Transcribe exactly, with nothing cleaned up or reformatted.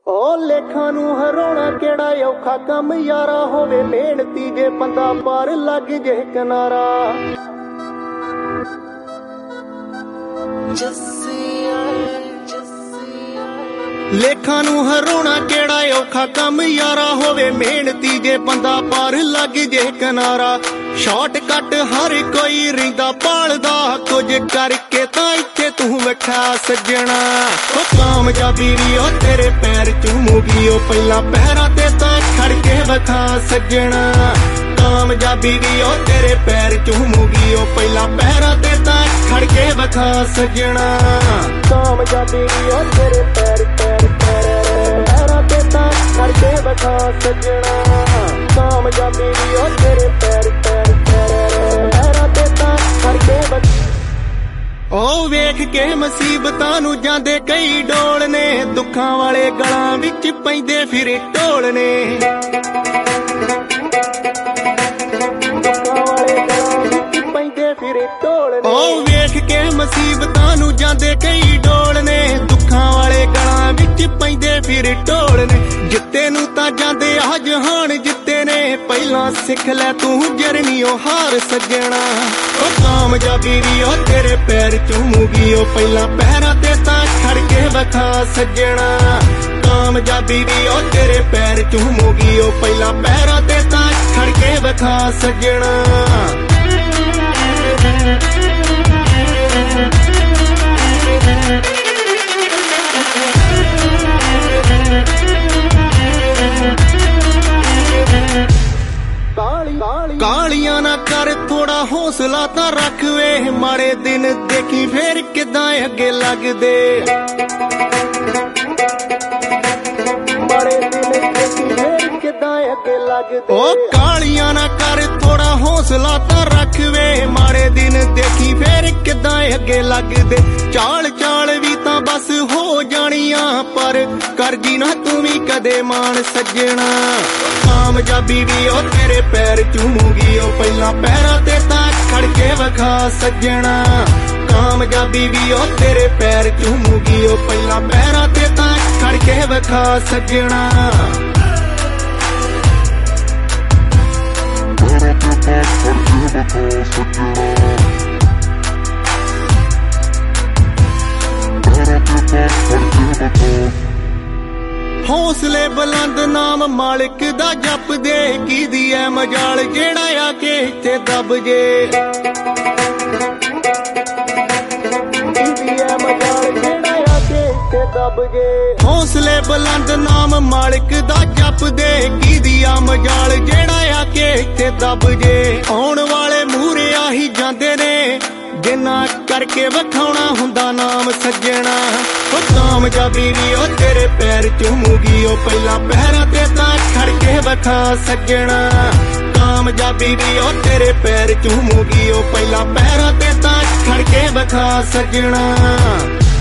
ओ लेखा नू हराउणा केड़ा औखा कम यारा होवे मेहनती जे बंदा पार लग जे किनारा। लेखा नू हराउणा केड़ा औखा कम यारा होवे मेहनती जे बंदा पार लग जे किनारा। शॉर्टकट हर कोई रिंदा पालदा कुछ करके तां इत्थे तू वखा सज्जणा। ओ कामयाबी वी ओ तेरे पैर चूमूगी ओ पहला पैरां ते तां खड़ के वखा सज्जणा। कामयाबी वी ओ तेरे पैर चूमूगी ओ पहला पैरां ते तां खड़ के वखा सज्जणा। कामयाबी वी ओ तेरे पैर पैर पैरां ते तां खड़ के वखा सज्जणा। कामयाबी वी ओ तेरे पैर पैर पैरां ते तां खड़ के वखा। ओ वेख के मुसीबतां नू जांदे कई डोल ने दुखां वाले गलां विच पैंदे फिरे ढोल ने। ओ वेख के मुसीबतां नू जांदे कई डोल ने दुखां वाले गलां विच पैंदे फिरे ढोल ने। जित्ते नू तां जांदे आ जहान जित्ते ने पहलां सिख लै तू जरनी ओ हार सज्जणा। ओ कामयाबी वी ओ तेरे पैर चूमूगी ओ पहला पैरां ते तां खड़ के वखा सज्जणा। कामयाबी वी ओ तेरे पैर चूमूगी ओ पहला पैरां ते तां खड़ के वखा सज्जणा। कालियां ना कर थोड़ा हौसला तां रख वे माड़े दिन देखी फिर किदां अगे लगदे। माड़े दिन देखी फिर किदां अगे लगदे। ओ कालियां ना कर थोड़ा हौसला तां रख वे माड़े दिन देखी फिर किदां अगे लगदे। चाल चाल भी तां बस हो जानियां पर कर जी ना तू भी कदे मान सज्जणा। कामयाबी वी ओ तेरे पैर चूमूगी ओ पहला पैरां ते तां खड़ के वखा सज्जणा। कामयाबी वी ओ तेरे पैर चूमूगी ओ पहला पैरां ते तां खड़ के वखा सज्जणा। हौसले बुलंद नाम मालिक दा जप दे की दी ऐ मजाल जेड़ा आके इत्थे दब जे। हौसले बुलंद नाम मालिक दा जप दे की दिया मजाल जेड़ा आके इत्थे दब जे। आउण वाले मूहरे आही जांदे ने जिन्ना करके वखाउणा हुंदा नाम सज्जणा। ओ कामयाबी वी ओ तेरे पैर चूमूगी ओ पहला पैरां ते तां खड़ के वखा सज्जणा। कामयाबी वी ओ तेरे पैर चूमूगी ओ पहला पैरां ते तां खड़ के वखा सज्जणा।